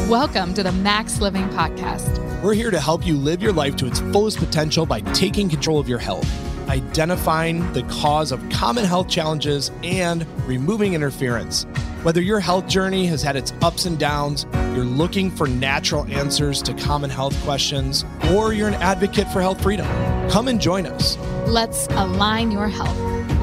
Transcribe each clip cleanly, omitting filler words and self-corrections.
Welcome to the Max Living Podcast. We're here to help you live your life to its fullest potential by taking control of your health, identifying the cause of common health challenges, and removing interference. Whether your health journey has had its ups and downs, you're looking for natural answers to common health questions, or you're an advocate for health freedom, come and join us. Let's align your health.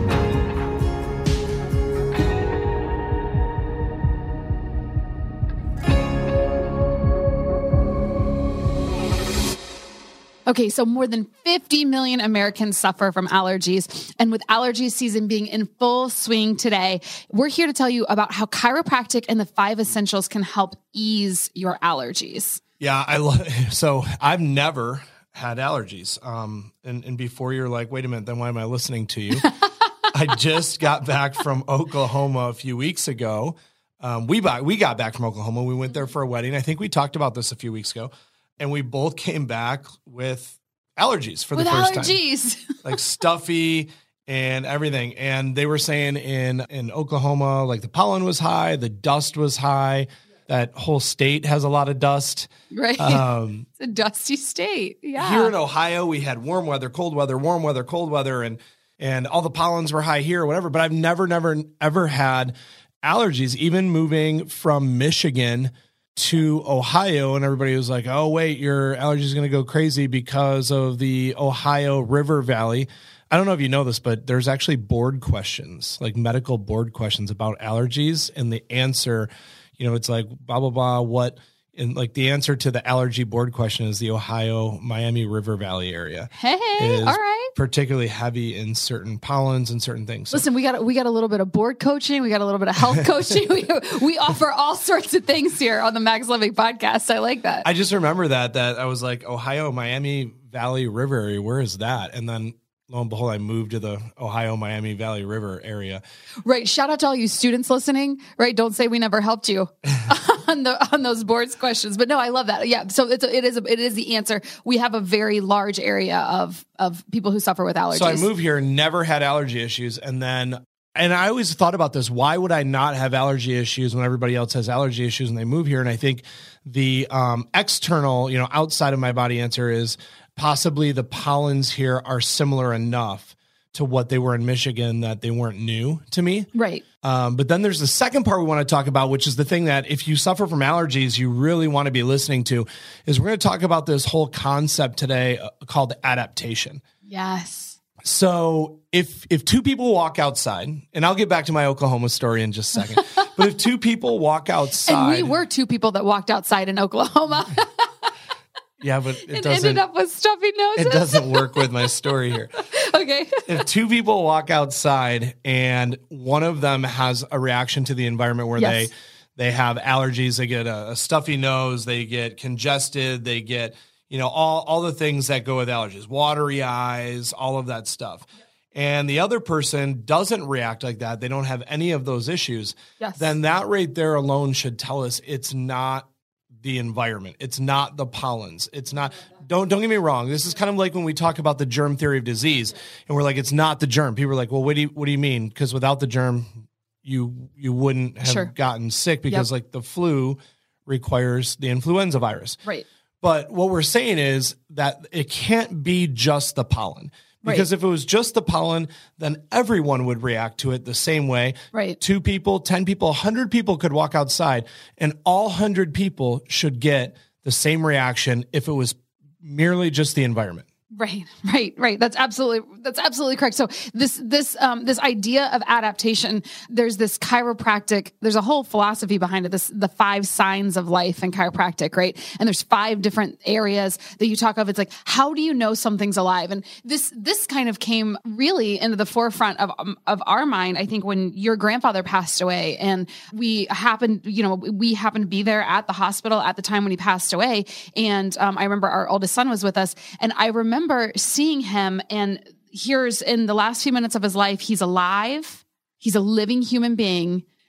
Okay, so more than 50 million Americans suffer from allergies. And with allergy season being in full swing today, we're here to tell you about how chiropractic and the 5 essentials can help ease your allergies. Yeah, so I've never had allergies. And before you're like, wait a minute, then why am I listening to you? I just got back from Oklahoma a few weeks ago. We got back from Oklahoma. We went there for a wedding. I think we talked about this a few weeks ago. And we both came back with allergies for the first time. Like stuffy and everything. And they were saying in Oklahoma, like the pollen was high, the dust was high. That whole state has a lot of dust. Right. It's a dusty state. Yeah. Here in Ohio, we had warm weather, cold weather, warm weather, cold weather, and all the pollens were high here or whatever. But I've never, ever had allergies, even moving from Michigan to Ohio, and everybody was like, oh, wait, your allergy is going to go crazy because of the Ohio River Valley. I don't know if you know this, but there's actually board questions, like medical board questions about allergies. And the answer, it's like blah, blah, blah, what, and like the answer to the allergy board question is the Ohio Miami River Valley area. Hey, all right. Particularly heavy in certain pollens and certain things. So, listen, we got a little bit of board coaching. We got a little bit of health coaching. we offer all sorts of things here on the Max Living Podcast. I like that. I just remember that I was like, Ohio Miami Valley River area, where is that? And then lo and behold, I moved to the Ohio Miami Valley River area. Right. Shout out to all you students listening. Right. Don't say we never helped you on those boards questions. But no, I love that. Yeah. So it is the answer. We have a very large area of people who suffer with allergies. So I moved here, never had allergy issues. And I always thought about this. Why would I not have allergy issues when everybody else has allergy issues and they move here? And I think the external, outside of my body answer is possibly the pollens here are similar enough to what they were in Michigan that they weren't new to me. Right. But then there's the second part we want to talk about, which is the thing that if you suffer from allergies, you really want to be listening to, is we're going to talk about this whole concept today called adaptation. Yes. So if 2 people walk outside, and I'll get back to my Oklahoma story in just a second, but if 2 people walk outside. And we were 2 people that walked outside in Oklahoma. Yeah, but it ended up with stuffy noses. It doesn't work with my story here. Okay. If 2 people walk outside and one of them has a reaction to the environment where they have allergies, they get a stuffy nose, they get congested, they get, all the things that go with allergies, watery eyes, all of that stuff. And the other person doesn't react like that, they don't have any of those issues, then that right there alone should tell us it's not the environment. It's not the pollens. It's not, don't get me wrong. This is kind of like when we talk about the germ theory of disease and we're like, it's not the germ. People are like, well, what do you mean? Because without the germ, you wouldn't have gotten sick because like the flu requires the influenza virus. Right. But what we're saying is that it can't be just the pollen. Because if it was just the pollen, then everyone would react to it the same way. Right. 2 people, 10 people, 100 people could walk outside, and all 100 people should get the same reaction if it was merely just the environment. Right. That's absolutely correct. So this idea of adaptation, there's this chiropractic, there's a whole philosophy behind it, the 5 signs of life in chiropractic, right? And there's 5 different areas that you talk of. It's like, how do you know something's alive? And this kind of came really into the forefront of our mind, I think, when your grandfather passed away, and we happened to be there at the hospital at the time when he passed away. And I remember our oldest son was with us, and I remember seeing him, and here's in the last few minutes of his life, he's alive. He's a living human being,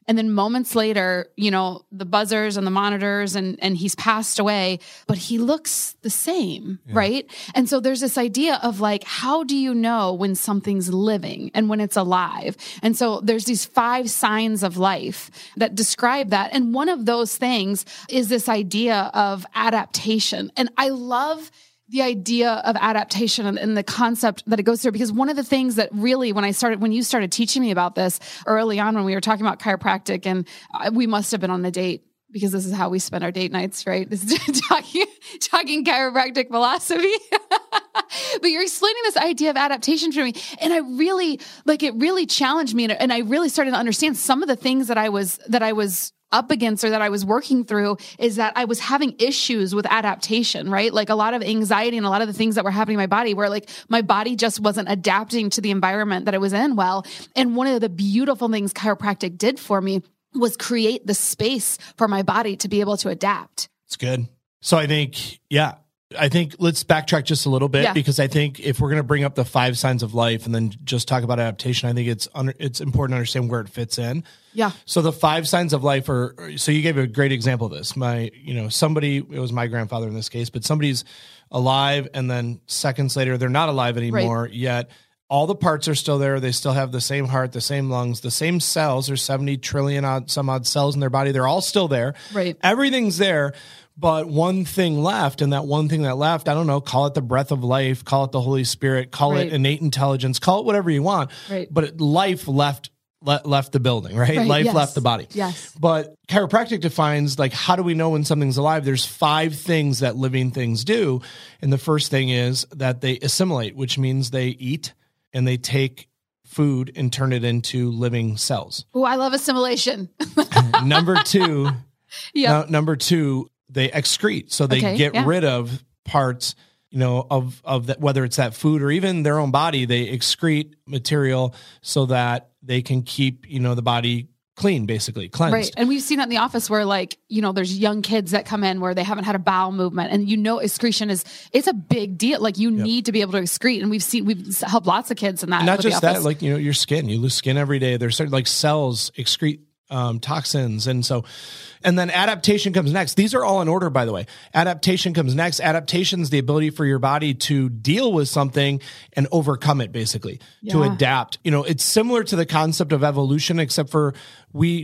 And then moments later, the buzzers and the monitors and he's passed away, but he looks the same, right? And so there's this idea of like, how do you know when something's living and when it's alive? And so there's these 5 signs of life that describe that. And one of those things is this idea of adaptation. And I love the idea of adaptation and the concept that it goes through, because one of the things that really, when you started teaching me about this early on, when we were talking about chiropractic, and we must have been on a date, because this is how we spend our date nights, right? This is talking chiropractic philosophy. But you're explaining this idea of adaptation to me. And it really challenged me. And I really started to understand some of the things that I was up against, or that I was working through, is that I was having issues with adaptation, right? Like a lot of anxiety and a lot of the things that were happening in my body, where like my body just wasn't adapting to the environment that I was in well. And one of the beautiful things chiropractic did for me was create the space for my body to be able to adapt. It's good. So I think let's backtrack just a little bit, because I think if we're going to bring up the 5 signs of life and then just talk about adaptation, I think it's important to understand where it fits in. Yeah. So the 5 signs of life so you gave a great example of this. It was my grandfather in this case, but somebody's alive and then seconds later, they're not alive anymore, yet all the parts are still there. They still have the same heart, the same lungs, the same cells. There's 70 trillion some odd cells in their body. They're all still there. Right. Everything's there. But one thing left, and that one thing that left, I don't know, call it the breath of life, call it the Holy Spirit, call it innate intelligence, call it whatever you want. Right. But life left the building, right? Life left the body. Yes. But chiropractic defines, like, how do we know when something's alive? There's 5 things that living things do. And the first thing is that they assimilate, which means they eat and they take food and turn it into living cells. Oh, I love assimilation. Number 2, they excrete. So they get rid of parts, of that, whether it's that food or even their own body, they excrete material so that they can keep, the body clean, basically cleansed. Right. And we've seen it in the office where there's young kids that come in where they haven't had a bowel movement, and excretion it's a big deal. Like you need to be able to excrete. And we've helped lots of kids in that. And not just that, like, your skin, you lose skin every day. There's certain cells excrete toxins. And then adaptation comes next. These are all in order, by the way. Adaptation comes next. Adaptation is the ability for your body to deal with something and overcome it, basically, to adapt. It's similar to the concept of evolution, except for we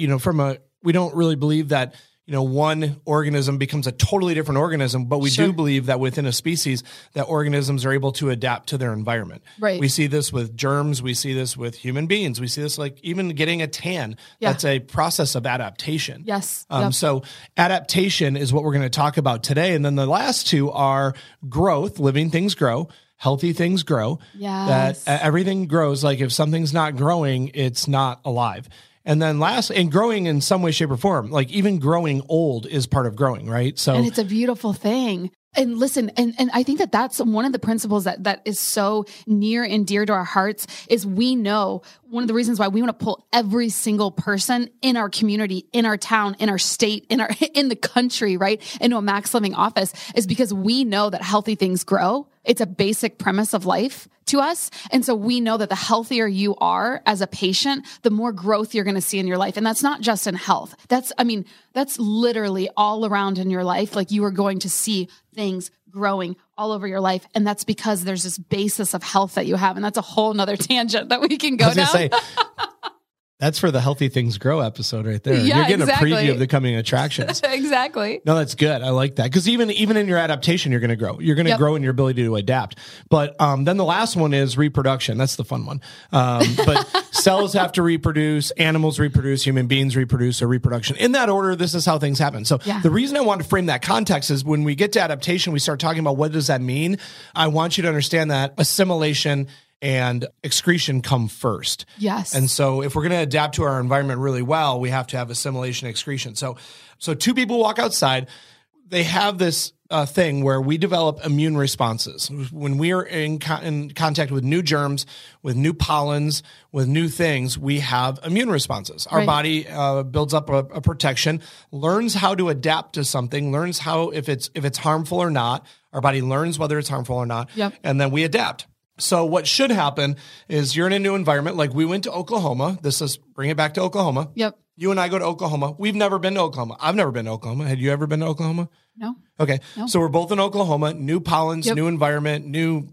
don't really believe that, one organism becomes a totally different organism, but we do believe that within a species that organisms are able to adapt to their environment. Right. We see this with germs. We see this with human beings. We see this like even getting a tan. That's a process of adaptation. Yes. So adaptation is what we're going to talk about today. And then the last 2 are growth. Living things grow. Healthy things grow. Yes. That everything grows. Like if something's not growing, it's not alive. And then and growing in some way, shape, or form, like even growing old is part of growing, right? So, and it's a beautiful thing. And listen, and I think that that's one of the principles that is so near and dear to our hearts is we know one of the reasons why we want to pull every single person in our community, in our town, in our state, in the country, right, into a Max Living office is because we know that healthy things grow. It's a basic premise of life to us. And so we know that the healthier you are as a patient, the more growth you're going to see in your life. And that's not just in health. That's literally all around in your life. Like you are going to see things growing all over your life. And that's because there's this basis of health that you have. And that's a whole nother tangent that we can go down. That's for the Healthy Things Grow episode right there. Yeah, you're getting a preview of the coming attractions. Exactly. No, that's good. I like that. Because even in your adaptation, you're going to grow. You're going to grow in your ability to adapt. But then the last one is reproduction. That's the fun one. But cells have to reproduce, animals reproduce, human beings reproduce, or reproduction. In that order, this is how things happen. So the reason I want to frame that context is when we get to adaptation, we start talking about what does that mean. I want you to understand that assimilation and excretion come first. Yes. And so if we're going to adapt to our environment really well, we have to have assimilation, excretion. So 2 people walk outside. They have this thing where we develop immune responses. When we are in contact with new germs, with new pollens, with new things, we have immune responses. Our body builds up a protection, learns how to adapt to something, learns how, if it's harmful or not. Our body learns whether it's harmful or not, and then we adapt. So what should happen is you're in a new environment. Like we went to Oklahoma. Bring it back to Oklahoma. Yep. You and I go to Oklahoma. We've never been to Oklahoma. I've never been to Oklahoma. Had you ever been to Oklahoma? No. Okay. No. So we're both in Oklahoma, new pollens, new environment, new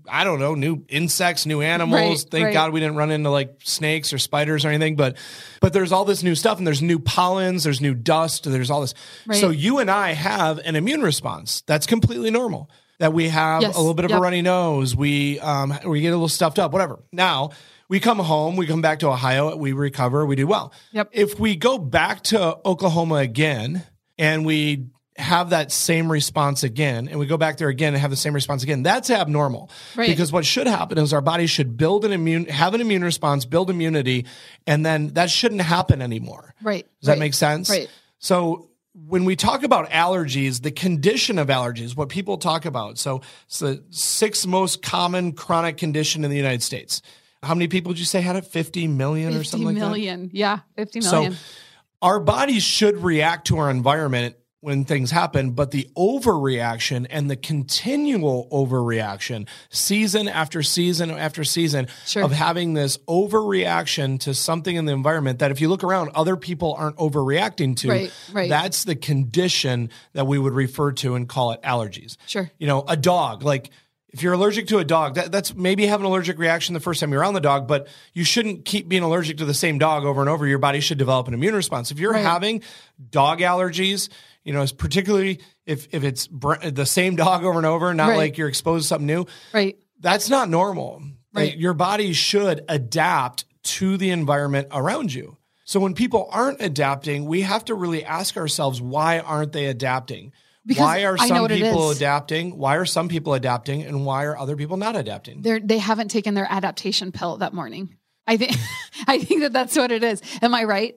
insects, new animals. Thank God we didn't run into like snakes or spiders or anything, but there's all this new stuff and there's new pollens, there's new dust, there's all this. Right. So you and I have an immune response. That's completely normal. That we have a little bit of a runny nose. We get a little stuffed up, whatever. Now, we come home, we come back to Ohio, we recover, we do well. Yep. If we go back to Oklahoma again and we have that same response again, and we go back there again and have the same response again, that's abnormal. Right. Because what should happen is our body should have an immune response, build immunity, and then that shouldn't happen anymore. Right. Does that make sense? Right. So when we talk about allergies, the condition of allergies, what people talk about, so it's the 6th most common chronic condition in the United States. How many people did you say had it? 50 million or something like that? 50 million. Yeah, 50 million. So our bodies should react to our environment when things happen, but the overreaction and the continual overreaction, season after season after season, of having this overreaction to something in the environment that if you look around, other people aren't overreacting to, that's the condition that we would refer to and call it allergies. Sure. You know, a dog, like if you're allergic to a dog, that's maybe have an allergic reaction the first time you're around the dog, but you shouldn't keep being allergic to the same dog over and over. Your body should develop an immune response. If you're having dog allergies, you know, particularly if it's the same dog over and over, not like you're exposed to something new, that's not normal. Right. Your body should adapt to the environment around you. So when people aren't adapting, we have to really ask ourselves, why aren't they adapting? Because why are some people adapting? Why are some people adapting? And why are other people not adapting? They haven't taken their adaptation pill that morning. I think that's what it is. Am I right?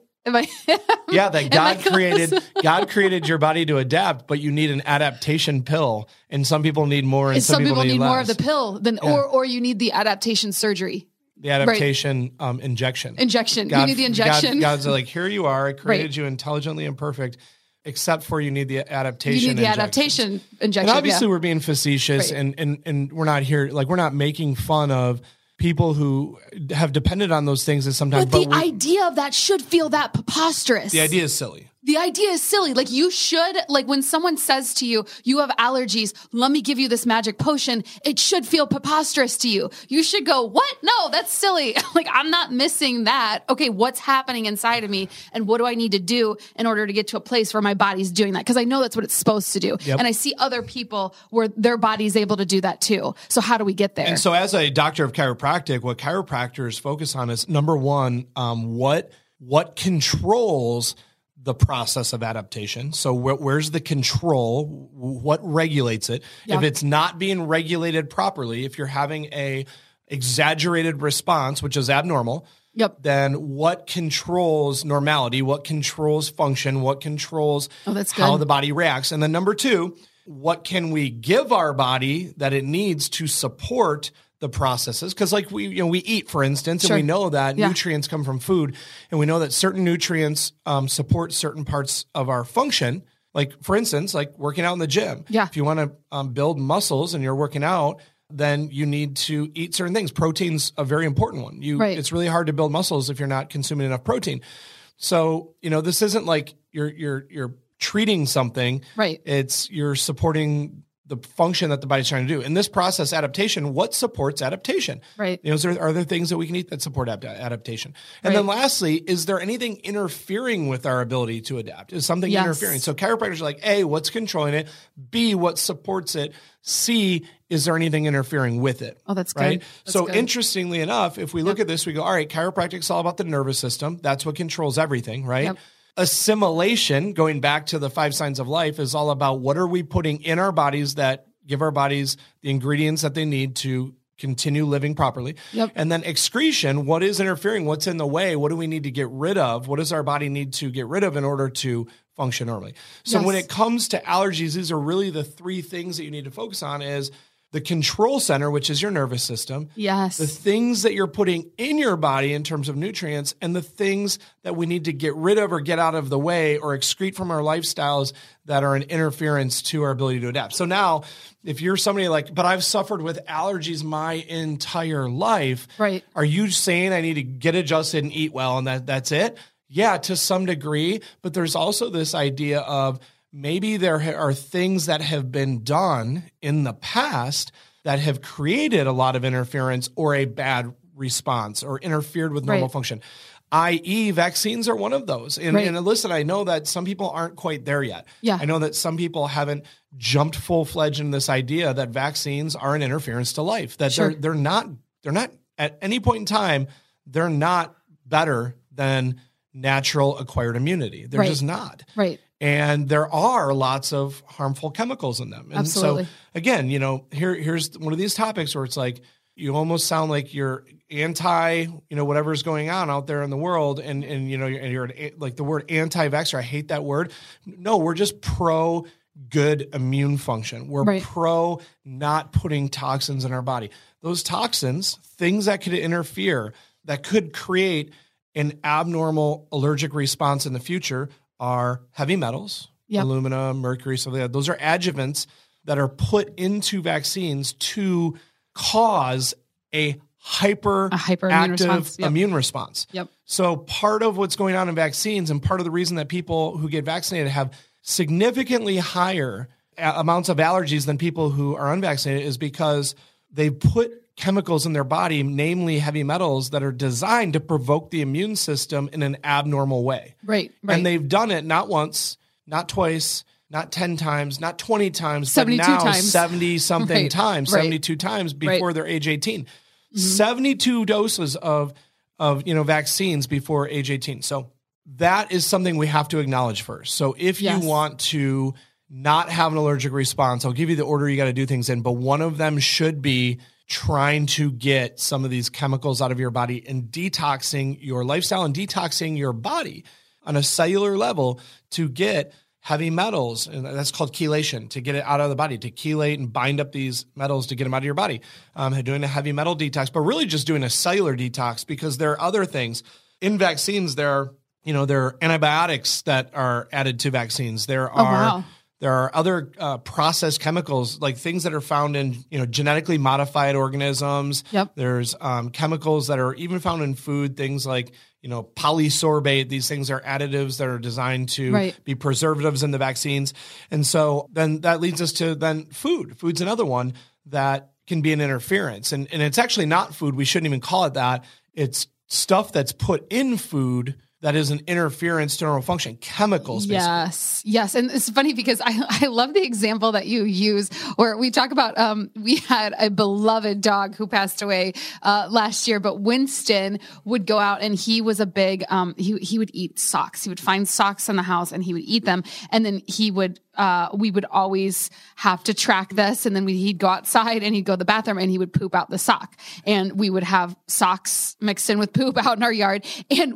Yeah, that God created your body to adapt, but you need an adaptation pill, and some people need more, and some people need less. More of the pill than, or you need the adaptation surgery. The adaptation injection. You need the injection. God's like, here you are. I created you intelligently and perfect. Except for you need the adaptation. You need the adaptation injection. And obviously, we're being facetious, and we're not here. Like, we're not making fun of people who have depended on those things. And sometimes, but the idea of that should feel that preposterous. The idea is silly. The idea is silly. Like, you should, like, when someone says to you, you have allergies, let me give you this magic potion, it should feel preposterous to you. You should go, what? No, that's silly. Like, I'm not missing that. Okay, what's happening inside of me, and what do I need to do in order to get to a place where my body's doing that? Because I know that's what it's supposed to do. Yep. And I see other people where their body's able to do that too. So how do we get there? And so as a doctor of chiropractic, what chiropractors focus on is, number one, what controls the process of adaptation. So where's the control? What regulates it? Yeah. If it's not being regulated properly, if you're having a exaggerated response, which is abnormal, then what controls normality? What controls function? What controls how the body reacts? And then number two, what can we give our body that it needs to support the processes? Because like we eat, for instance, and we know that nutrients come from food, and we know that certain nutrients support certain parts of our function. Like, for instance, like working out in the gym. Yeah. If you want to build muscles and you're working out, then you need to eat certain things. Protein's a very important one. It's really hard to build muscles if you're not consuming enough protein. So, this isn't like you're treating something. Right. You're supporting the function that the body's trying to do. In this process, adaptation, what supports adaptation? Right. Are there things that we can eat that support adaptation? And then lastly, is there anything interfering with our ability to adapt? Is something interfering? So chiropractors are like, A, what's controlling it? B, what supports it? C, is there anything interfering with it? Oh, that's right. Good. So interestingly enough, if we look at this, we go, all right, chiropractic's all about the nervous system. That's what controls everything, right? Yep. Assimilation, going back to the 5 signs of life, is all about what are we putting in our bodies that give our bodies the ingredients that they need to continue living properly. Yep. And then excretion, what is interfering? What's in the way? What do we need to get rid of? What does our body need to get rid of in order to function normally? So when it comes to allergies, these are really the 3 things that you need to focus on: is the control center, which is your nervous system. Yes. The things that you're putting in your body in terms of nutrients, and the things that we need to get rid of or get out of the way or excrete from our lifestyles that are an interference to our ability to adapt. So now, if you're somebody like, but I've suffered with allergies my entire life, right? Are you saying I need to get adjusted and eat well and that's it? Yeah, to some degree, but there's also this idea of maybe there are things that have been done in the past that have created a lot of interference or a bad response or interfered with normal function, i.e. vaccines are one of those. And listen, I know that some people aren't quite there yet. Yeah. I know that some people haven't jumped full-fledged into this idea that vaccines are an interference to life, that they're not at any point in time, they're not better than natural acquired immunity. They're just not. Right. And there are lots of harmful chemicals in them. And Absolutely. so again, here's one of these topics where it's like, you almost sound like you're anti, whatever's going on out there in the world. And you're like the word anti-vaxxer. I hate that word. No, we're just pro good immune function. We're pro not putting toxins in our body. Those toxins, things that could interfere, that could create an abnormal allergic response in the future are heavy metals, alumina, mercury, something like that. Those are adjuvants that are put into vaccines to cause a hyperactive immune response. Yep. So part of what's going on in vaccines and part of the reason that people who get vaccinated have significantly higher amounts of allergies than people who are unvaccinated is because they put chemicals in their body, namely heavy metals, that are designed to provoke the immune system in an abnormal way. Right. And they've done it not once, not twice, not 10 times, not 20 times, 72 but now times. 70-something times, 72 times before they're age 18. 72 doses of vaccines before age 18. So that is something we have to acknowledge first. So if you want to not have an allergic response, I'll give you the order you got to do things in, but one of them should be trying to get some of these chemicals out of your body and detoxing your lifestyle and detoxing your body on a cellular level to get heavy metals. And that's called chelation, to get it out of the body, to chelate and bind up these metals to get them out of your body. Doing a heavy metal detox, but really just doing a cellular detox, because there are other things in vaccines. There are antibiotics that are added to vaccines. There are other processed chemicals, like things that are found in genetically modified organisms. Yep. There's chemicals that are even found in food, things like polysorbate. These things are additives that are designed to be preservatives in the vaccines. And so then that leads us to then food. Food's another one that can be an interference. And it's actually not food. We shouldn't even call it that. It's stuff that's put in food that is an interference to normal function, chemicals. Basically. Yes. And it's funny because I love the example that you use where we talk about, we had a beloved dog who passed away last year, but Winston would go out and he was a big, he would eat socks. He would find socks in the house and he would eat them. And then we would always have to track this. And then he'd go outside and he'd go to the bathroom and he would poop out the sock. And we would have socks mixed in with poop out in our yard. And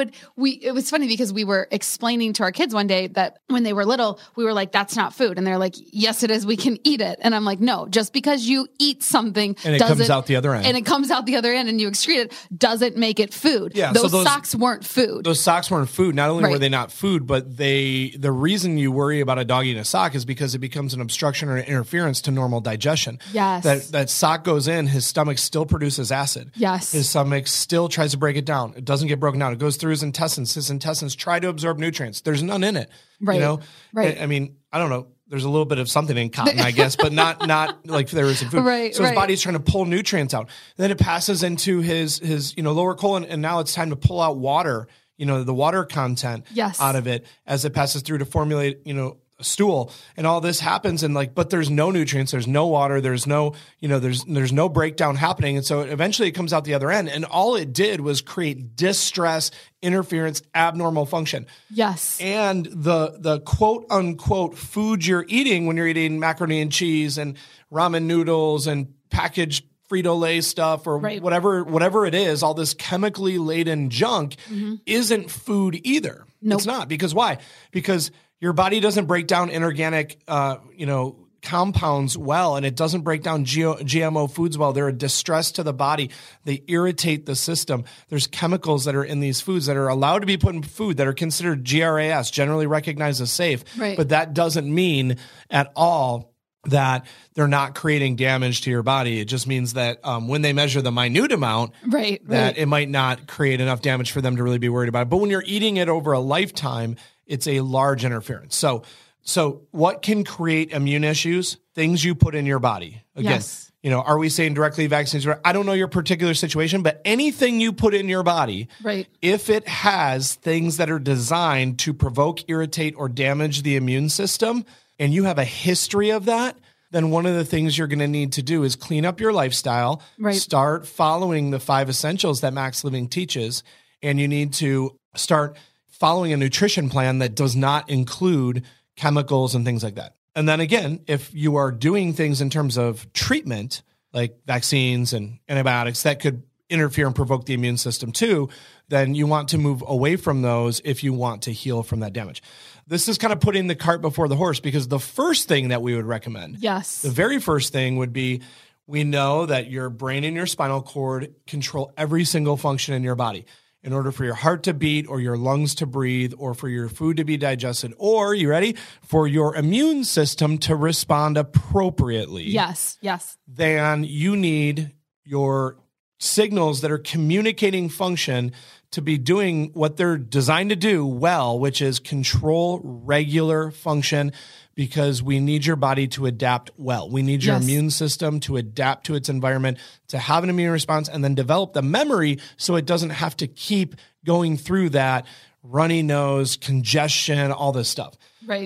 it was funny because we were explaining to our kids one day that when they were little, we were like, that's not food. And they're like, yes, it is. We can eat it. And I'm like, no, just because you eat something and it comes out the other end and you excrete it doesn't make it food. Yeah, those socks weren't food. Those socks weren't food. Not only were they not food, but the reason you worry about a dog eating a sock is because it becomes an obstruction or an interference to normal digestion. Yes. That sock goes in, his stomach still produces acid. Yes. His stomach still tries to break it down. It doesn't get broken down. It goes through his intestines. His intestines try to absorb nutrients. There's none in it. Right. Right. I mean, I don't know. There's a little bit of something in cotton, I guess, but not like there is in food. Right, so his body's trying to pull nutrients out. Then it passes into his lower colon, and now it's time to pull out water, the water content out of it as it passes through to formulate, stool, and all this happens, and but there's no nutrients, there's no water, there's no there's no breakdown happening, and so eventually it comes out the other end, and all it did was create distress, interference, abnormal function. Yes. And the quote unquote food you're eating when you're eating macaroni and cheese and ramen noodles and packaged Frito-Lay stuff or whatever it is, all this chemically laden junk isn't food either. Nope. It's not. Because why? Because your body doesn't break down inorganic, compounds well, and it doesn't break down GMO foods well. They're a distress to the body. They irritate the system. There's chemicals that are in these foods that are allowed to be put in food that are considered GRAS, generally recognized as safe. Right. But that doesn't mean at all that they're not creating damage to your body. It just means that when they measure the minute amount, that it might not create enough damage for them to really be worried about it. But when you're eating it over a lifetime, it's a large interference. So what can create immune issues? Things you put in your body. Again, are we saying directly vaccines? I don't know your particular situation, but anything you put in your body, if it has things that are designed to provoke, irritate, or damage the immune system, and you have a history of that, then one of the things you're going to need to do is clean up your lifestyle, start following the 5 essentials that Max Living teaches, and you need to start following a nutrition plan that does not include chemicals and things like that. And then again, if you are doing things in terms of treatment, like vaccines and antibiotics that could interfere and provoke the immune system too, then you want to move away from those if you want to heal from that damage. This is kind of putting the cart before the horse, because the first thing that we would recommend, the very first thing would be, we know that your brain and your spinal cord control every single function in your body. In order for your heart to beat, or your lungs to breathe, or for your food to be digested, or, you ready, for your immune system to respond appropriately. Then you need your signals that are communicating function to be doing what they're designed to do well, which is control regular function, because we need your body to adapt well. We need your immune system to adapt to its environment, to have an immune response, and then develop the memory so it doesn't have to keep going through that runny nose, congestion, all this stuff.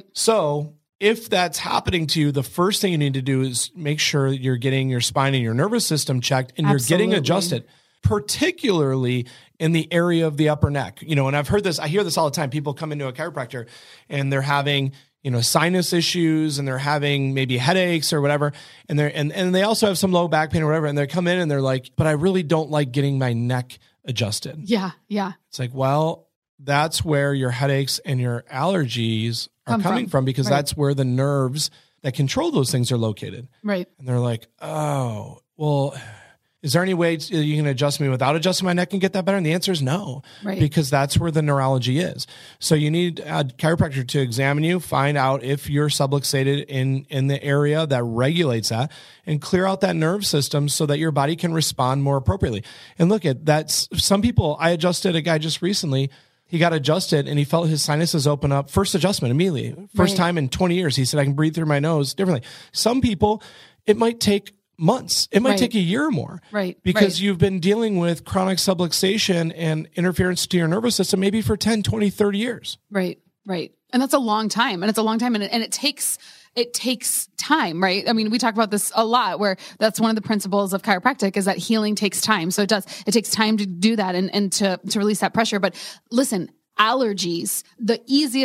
So if that's happening to you, the first thing you need to do is make sure you're getting your spine and your nervous system checked, and you're getting adjusted, particularly in the area of the upper neck. And I've heard this, I hear this all the time. People come into a chiropractor and they're having, sinus issues, and they're having maybe headaches or whatever. And they also have some low back pain or whatever. And they come in and they're like, but I really don't like getting my neck adjusted. It's like, well, that's where your headaches and your allergies are coming from, because that's where the nerves that control those things are located. And they're like, oh, well, is there any way you can adjust me without adjusting my neck and get that better? And the answer is no, because that's where the neurology is. So you need a chiropractor to examine you, find out if you're subluxated in the area that regulates that, and clear out that nerve system so that your body can respond more appropriately. And look at that. Some people, I adjusted a guy just recently. He got adjusted and he felt his sinuses open up. First adjustment immediately. First time in 20 years. He said, I can breathe through my nose differently. Some people, it might take months. It might take a year or more. Because you've been dealing with chronic subluxation and interference to your nervous system maybe for 10, 20, 30 years. And that's a long time. And it's a long time. And it takes time, right? I mean, we talk about this a lot, where that's one of the principles of chiropractic, is that healing takes time. So it takes time to do that and to release that pressure. But listen, allergies, the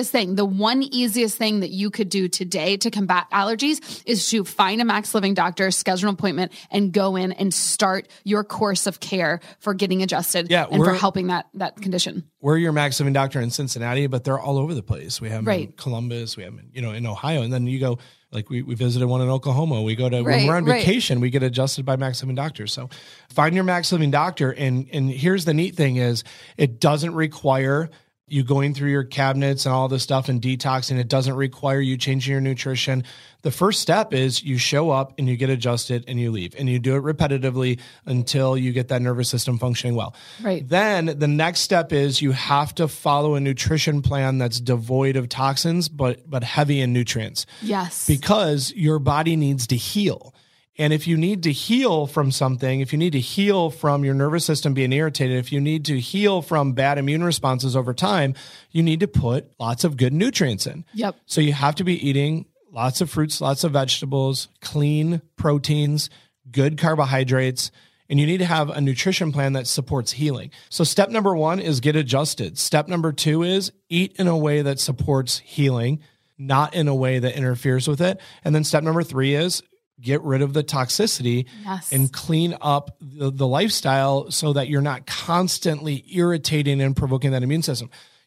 one easiest thing that you could do today to combat allergies is to find a Max Living doctor, schedule an appointment, and go in and start your course of care for getting adjusted and for helping that condition. We're your Max Living doctor in Cincinnati, but they're all over the place. We have them in Columbus, we have them in Ohio, and then you go, like we visited one in Oklahoma. We go to, when we're on vacation, we get adjusted by Max Living doctors. So find your Max Living doctor. And here's the neat thing is, it doesn't require you going through your cabinets and all this stuff and detoxing. It doesn't require you changing your nutrition. The first step is you show up and you get adjusted and you leave, and you do it repetitively until you get that nervous system functioning well. Then the next step is you have to follow a nutrition plan that's devoid of toxins, but heavy in nutrients. Because your body needs to heal. And if you need to heal from something, if you need to heal from your nervous system being irritated, if you need to heal from bad immune responses over time, you need to put lots of good nutrients in. So you have to be eating lots of fruits, lots of vegetables, clean proteins, good carbohydrates, and you need to have a nutrition plan that supports healing. So step number 1 is get adjusted. Step number 2 is eat in a way that supports healing, not in a way that interferes with it. And then step number 3 is get rid of the toxicity and clean up the lifestyle so that you're not constantly irritating and provoking that immune system.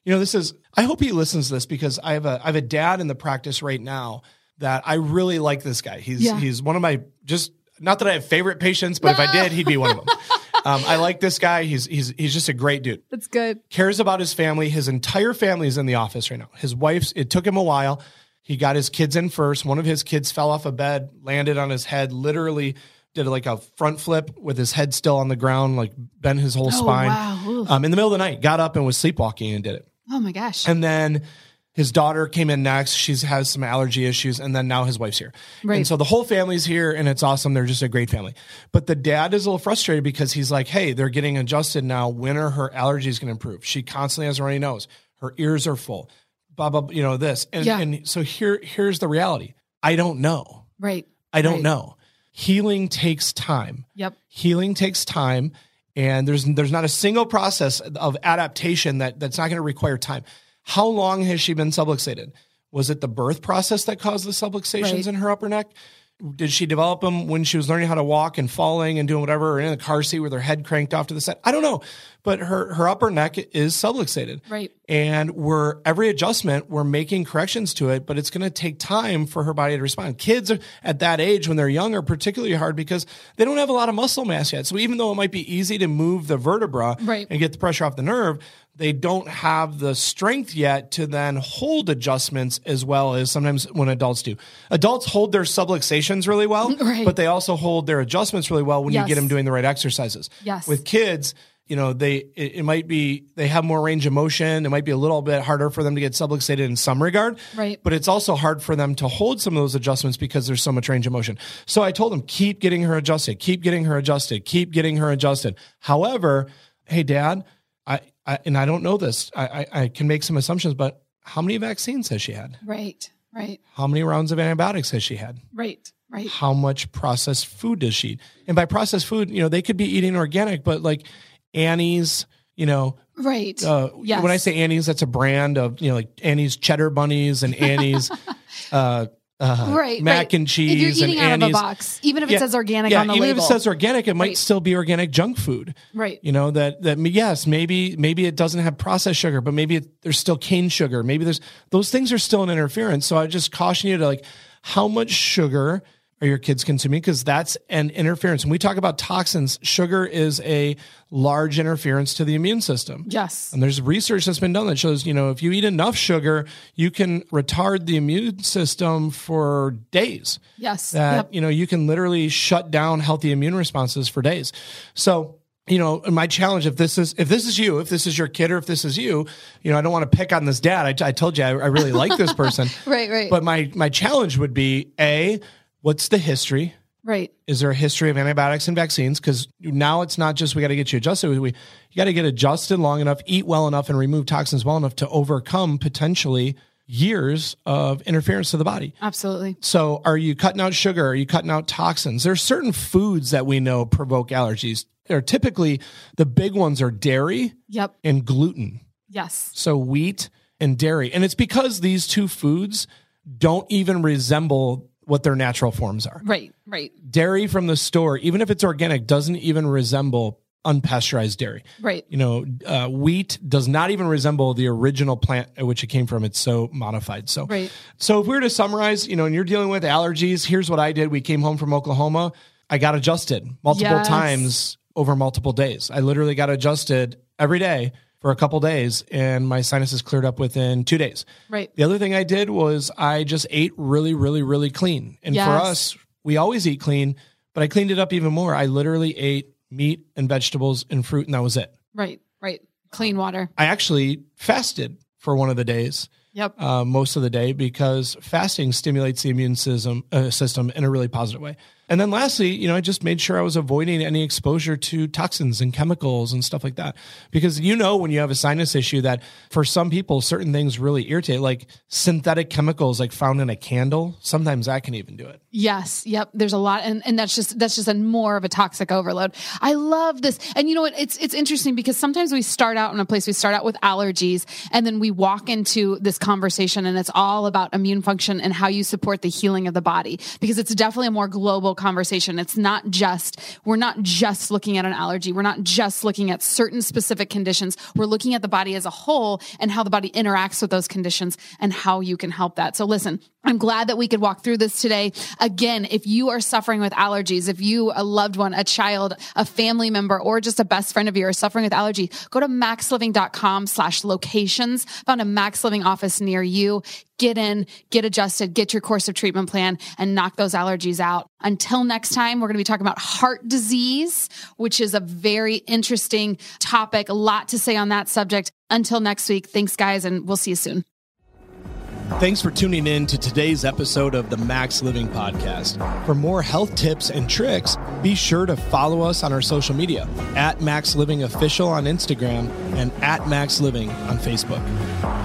I hope he listens to this, because I have a dad in the practice right now that I really like. This guy. He's one of my, just not that I have favorite patients, but if I did, he'd be one of them. I like this guy. He's just a great dude. That's good. Cares about his family. His entire family is in the office right now. His wife's, it took him a while. He got his kids in first. One of his kids fell off a bed, landed on his head, literally did like a front flip with his head still on the ground, like bent his whole spine. Wow. In the middle of the night, got up and was sleepwalking and did it. Oh my gosh. And then his daughter came in next. She has some allergy issues. And then now his wife's here. Right. And so the whole family's here and it's awesome. They're just a great family. But the dad is a little frustrated because he's like, hey, they're getting adjusted now. When are her allergies going to improve? She constantly has a runny nose. Her ears are full. Blah, blah, this. And so here's the reality. I don't know. Right. I don't know. Healing takes time. Yep. Healing takes time. And there's not a single process of adaptation that's not going to require time. How long has she been subluxated? Was it the birth process that caused the subluxations in her upper neck? Did she develop them when she was learning how to walk and falling and doing whatever, or in a car seat with her head cranked off to the side? I don't know. But her upper neck is subluxated. Right. And every adjustment, we're making corrections to it, but it's going to take time for her body to respond. Kids at that age, when they're young, are particularly hard because they don't have a lot of muscle mass yet. So even though it might be easy to move the vertebra and get the pressure off the nerve, they don't have the strength yet to then hold adjustments as well as sometimes when adults do. Adults hold their subluxations really well, but they also hold their adjustments really well when you get them doing the right exercises. Yes. With kids, it might be they have more range of motion. It might be a little bit harder for them to get subluxated in some regard, but it's also hard for them to hold some of those adjustments because there's so much range of motion. So I told them, keep getting her adjusted, keep getting her adjusted, keep getting her adjusted. However, hey, Dad, and I don't know this. I can make some assumptions, but how many vaccines has she had? Right. How many rounds of antibiotics has she had? Right. How much processed food does she eat? And by processed food, they could be eating organic, but like Annie's, Right. When I say Annie's, that's a brand of, like Annie's cheddar bunnies and Annie's mac and cheese. If you're eating and out of a box, even if it says organic on the label. Even if it says organic, it might still be organic junk food. Right. Yes, maybe it doesn't have processed sugar, but maybe there's still cane sugar. Maybe those things are still an interference. So I just caution you to how much sugar are your kids consuming? Because that's an interference. When we talk about toxins, sugar is a large interference to the immune system. Yes. And there's research that's been done that shows, if you eat enough sugar, you can retard the immune system for days. Yes. You can literally shut down healthy immune responses for days. So, my challenge, if this is you, if this is your kid, or if this is you, I don't want to pick on this dad. I told you I really like this person. Right. But my challenge would be, what's the history? Right. Is there a history of antibiotics and vaccines? Because now it's not just we got to get you adjusted. You got to get adjusted long enough, eat well enough, and remove toxins well enough to overcome potentially years of interference to the body. Absolutely. So are you cutting out sugar? Are you cutting out toxins? There's certain foods that we know provoke allergies. They're typically, the big ones are dairy and gluten. Yes. So wheat and dairy. And it's because these two foods don't even resemble what their natural forms are. Right. Dairy from the store, even if it's organic, doesn't even resemble unpasteurized dairy. Right. Wheat does not even resemble the original plant at which it came from. It's so modified. So if we were to summarize, and you're dealing with allergies, here's what I did. We came home from Oklahoma. I got adjusted multiple times over multiple days. I literally got adjusted every day for a couple days, and my sinuses cleared up within 2 days. Right. The other thing I did was I just ate really, really, really clean. And for us, we always eat clean, but I cleaned it up even more. I literally ate meat and vegetables and fruit, and that was it. Right. Clean water. I actually fasted for one of the days. Most of the day, because fasting stimulates the immune system in a really positive way. And then lastly, I just made sure I was avoiding any exposure to toxins and chemicals and stuff like that. Because when you have a sinus issue that for some people, certain things really irritate, like synthetic chemicals like found in a candle, sometimes that can even do it. Yes. Yep. There's a lot. And that's just a more of a toxic overload. I love this. And it's interesting because sometimes we start out in a place, we start out with allergies, and then we walk into this conversation and it's all about immune function and how you support the healing of the body, because it's definitely a more global conversation. We're not just looking at an allergy. We're not just looking at certain specific conditions. We're looking at the body as a whole and how the body interacts with those conditions and how you can help that. So listen, I'm glad that we could walk through this today. Again, if you are suffering with allergies, if you, a loved one, a child, a family member, or just a best friend of yours suffering with allergy, go to maxliving.com/locations, found a Max Living office near you. Get in, get adjusted, get your course of treatment plan, and knock those allergies out. Until next time, we're going to be talking about heart disease, which is a very interesting topic. A lot to say on that subject. Until next week, thanks guys, and we'll see you soon. Thanks for tuning in to today's episode of the Max Living Podcast. For more health tips and tricks, be sure to follow us on our social media at Max Living Official on Instagram and at Max Living on Facebook.